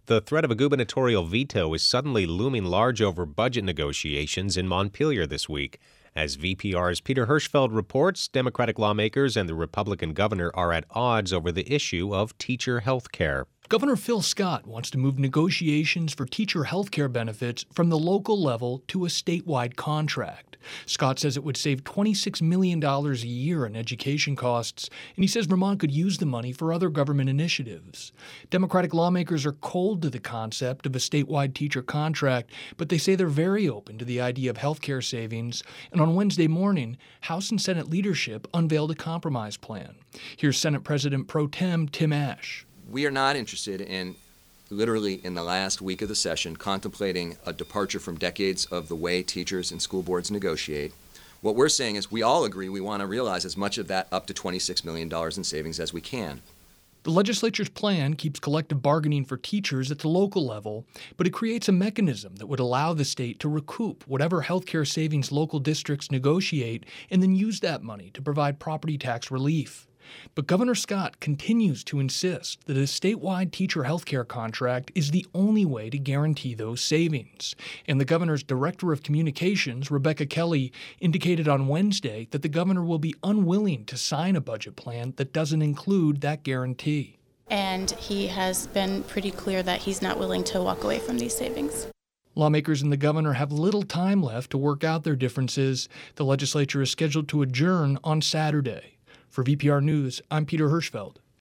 The threat of a gubernatorial veto is suddenly looming large over budget negotiations in Montpelier this week. As VPR's Peter Hirschfeld reports, Democratic lawmakers and the Republican governor are at odds over the issue of teacher health care. Governor Phil Scott wants to move negotiations for teacher health care benefits from the local level to a statewide contract. Scott says it would save $26 million a year in education costs, and he says Vermont could use the money for other government initiatives. Democratic lawmakers are cold to the concept of a statewide teacher contract, but they say they're very open to the idea of health care savings. And on Wednesday morning, House and Senate leadership unveiled a compromise plan. Here's Senate President Pro Tem Tim Ashe. We are not interested in, literally in the last week of the session, contemplating a departure from decades of the way teachers and school boards negotiate. What we're saying is we all agree we want to realize as much of that up to $26 million in savings as we can. The legislature's plan keeps collective bargaining for teachers at the local level, but it creates a mechanism that would allow the state to recoup whatever health care savings local districts negotiate and then use that money to provide property tax relief. But Governor Scott continues to insist that a statewide teacher health care contract is the only way to guarantee those savings. And the governor's director of communications, Rebecca Kelly, indicated on Wednesday that the governor will be unwilling to sign a budget plan that doesn't include that guarantee. And he has been pretty clear that he's not willing to walk away from these savings. Lawmakers and the governor have little time left to work out their differences. The legislature is scheduled to adjourn on Saturday. For VPR News, I'm Peter Hirschfeld.